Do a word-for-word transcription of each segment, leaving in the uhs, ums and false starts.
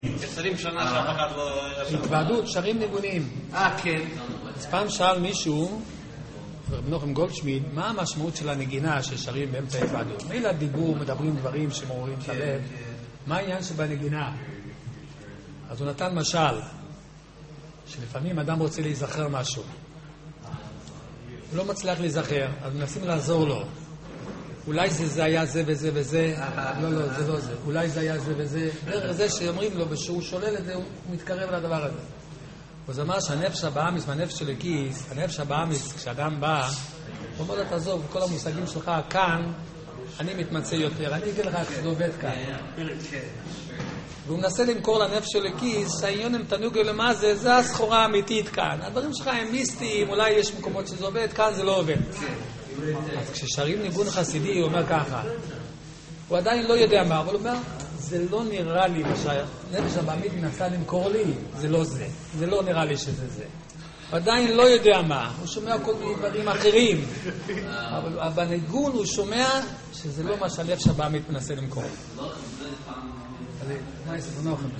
עשרים שנה שאף אחד לא... התוועדות, שרים ניגונים. אה, כן. אז פעם שאל מישהו, רב נוחם גולדשמיד, מה המשמעות של הנגינה ששרים באמצע התוועדות? מילא הדיבור, מדברים דברים שמעוררים את הלב. מה העניין שבנגינה? אז הוא נתן משל, שלפעמים אדם רוצה להיזכר משהו. הוא לא מצליח להיזכר, אז מנסים לעזור לו. אולי זה, זה היה זה וזה וזה, לא, לא, זה לא זה. אולי זה היה זה וזה. דרך זה שאומרים לו, ושהוא שולל את זה, הוא מתקרב לדבר הזה. הוא אמר שהנפש הבאמיס והנפש של הכיס, הנפש הבאמיס, כשאדם בא, הוא אומר לו, תעזוב, כל המושגים שלך כאן, אני מתמצא יותר. אני אגיד לך איך זה עובד כאן. והוא מנסה למכור לנפש של הכיס, שהעניין הם תנוגו למה זה, זה הסחורה האמיתית כאן. הדברים שלך הם מיסטיים, אולי יש מקומות שזה עובד, כאן זה לא עובד. אז כששרים ניגון חסידי, הוא אומר ככה, הוא עדיין לא יודע מה, אבל הוא אומר, זה לא נראה לי מה שהנפש הבאמית מנסה למכור לי, זה לא זה, זה לא נראה לי שזה זה. הוא עדיין לא יודע מה, הוא שומע כל מיני דברים אחרים, אבל בניגון הוא שומע שזה לא מה שהנפש הבאמית מנסה למכור. אז מה יש לך נוחם?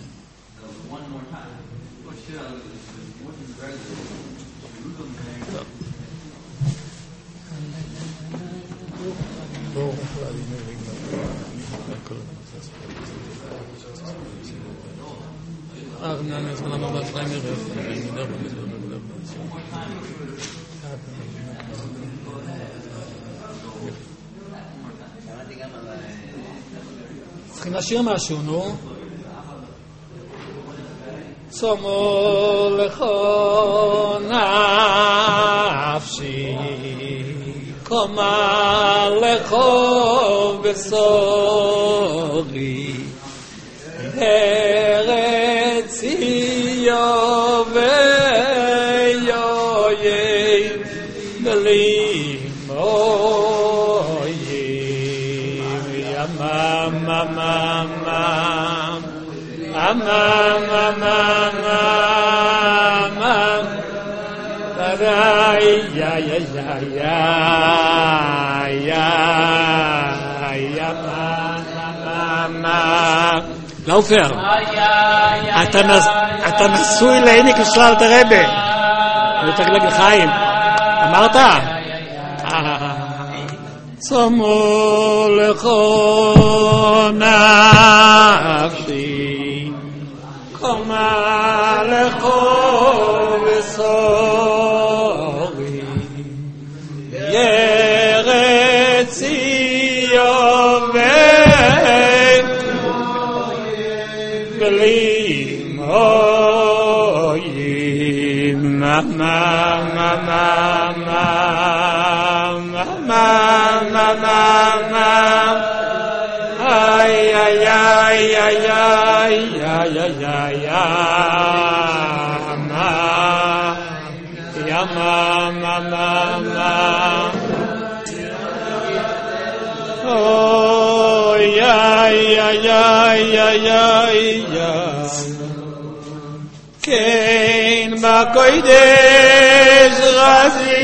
צריכים לשיר משהו, נו. צומו לכו נפשי קומה לכו בסורי ארץ יוביי בלי מויי ימם ממם אמם אמם אמם יא יא יא יא יא ממם לאופר, אתה נשוי לעיני כשלל את הרבה. אני צריך להגיד חיים. אמרת? צומו לכו נפשי קומה לכו בסורי ירץ יובל בלי מויים ממם ממם ממם ממם ay ay ay ay ay ay ay ay ma ya ma ma ma ma oh ay ay ay ay ay kein ma koides razi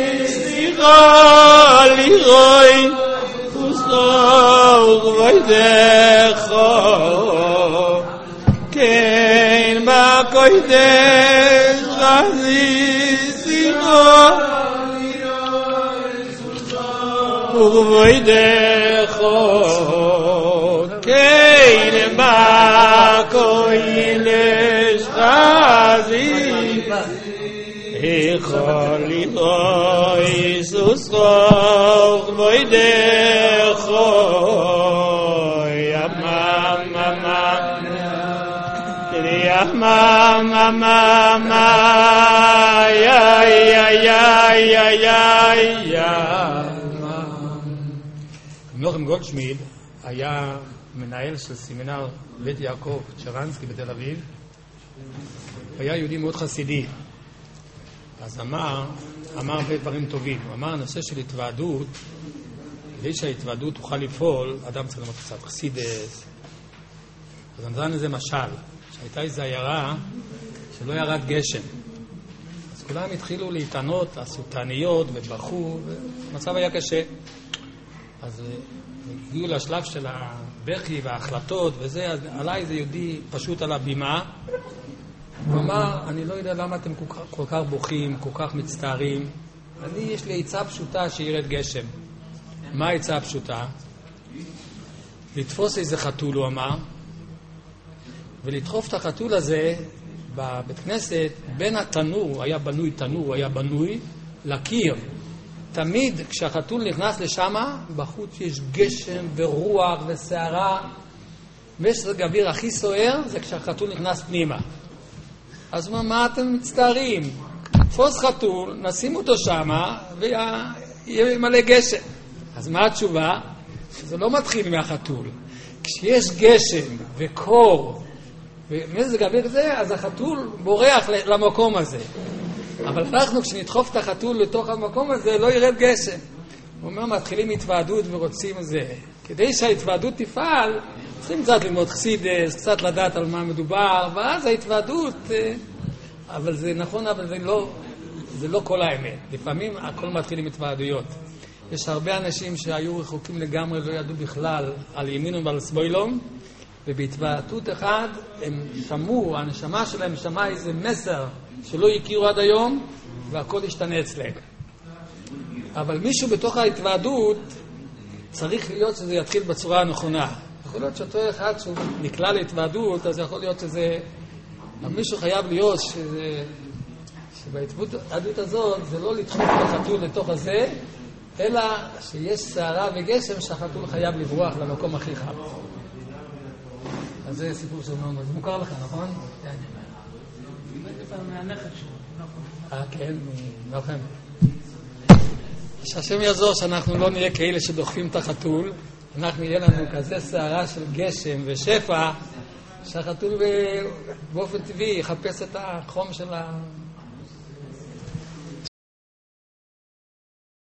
li roy Oh, vaydecho kein ma koides razizino Oh, vaydecho kein ma koides razizino Echoli loy susroch vaydecho Mama, mama, mama, ya, ya, ya, ya, ya, ya. נוחם גולדשמיד היה מנהל של סמינר בית יעקב צ'רנסקי בתל אביב. היה יהודי מאוד חסידי. אז אמר, אמר הרבה דברים טובים. הוא אמר, הנושא של התוועדות, כדי שההתוועדות תוכל לפעול, אדם צריך ללמוד קצת חסידס. אז נתן לזה משל. הייתה איזו עיירה שלא ירד גשם. אז כולם התחילו להתענות, עשו תעניות ובחו, והמצב היה קשה. אז הגיעו לשלב של הבכי וההחלטות וזה, אז עליי זה יהודי פשוט על הבימה. הוא אמר, אני לא יודע למה אתם כל כך, כל כך בוכים, כל כך מצטערים. אני, יש לי עצה פשוטה שירד גשם. מה העצה הפשוטה? לתפוס איזה חתול, הוא אמר, ולדחוף את החתול הזה בבית כנסת בין התנור, היה בנוי תנור, היה בנוי לקיר. תמיד כשהחתול נכנס לשם, בחוץ יש גשם ורוח וסערה, ושזה גביר הכי סוער זה כשהחתול נכנס פנימה. אז מה, מה אתם מצטערים? תפוס חתול, נשים אותו שם ויהיה מלא גשם. אז מה התשובה? זה לא מתחיל מהחתול. כשיש גשם וקור ומזג אוויר כזה, אז החתול בורח למקום הזה. אבל אנחנו כשנדחוף את החתול לתוך המקום הזה לא ירד גשם. הוא אומר, מתחילים התוועדות ורוצים את זה. כדי שההתוועדות תפעל, צריכים קצת ללמוד חסידס, קצת לדעת על מה מדובר, ואז ההתוועדות, אבל זה נכון, אבל זה לא, זה לא כל האמת. לפעמים הכל מתחיל עם התוועדויות. יש הרבה אנשים שהיו רחוקים לגמרי, לא ידעו בכלל על ימין ועל שמאלום, ובהתוועדות אחד הם שמעו, הנשמה שלהם שמעה איזה מסר שלא הכירו עד היום, והכל השתנה אצלם. אבל מישהו בתוך ההתוועדות צריך להיות שזה יתחיל בצורה הנכונה. יכול להיות שאותו אחד שהוא נקלע להתוועדות, אז יכול להיות שזה... אבל מישהו חייב להיות שזה... שבהתוועדות הזאת זה לא לדחוף את החתול לתוך הזה, אלא שיש שערה וגשם שהחתול חייב לברוח למקום הכי חם. אז זה סיפור של מאוד, זה מוכר לך, נכון? כן. זה מהנכד שלו. אה, כן, מלחם. שהשם יעזור שאנחנו לא נהיה כאלה שדוחפים את החתול, אנחנו יהיה לנו כזה שערה של גשם ושפע, שהחתול באופן טבעי יחפש את החום של ה...